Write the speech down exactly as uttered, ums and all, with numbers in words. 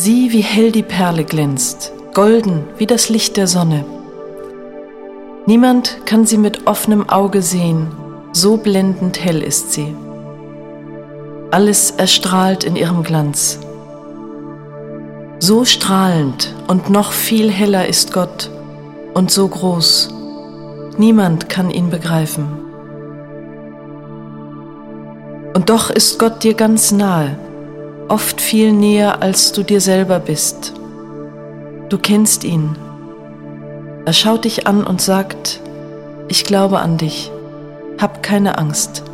Sieh, wie hell die Perle glänzt, golden wie das Licht der Sonne. Niemand kann sie mit offenem Auge sehen, so blendend hell ist sie. Alles erstrahlt in ihrem Glanz. So strahlend und noch viel heller ist Gott und so groß, niemand kann ihn begreifen. Und doch ist Gott dir ganz nahe, oft viel näher, als du dir selber bist. Du kennst ihn. Er schaut dich an und sagt: Ich glaube an dich, hab keine Angst.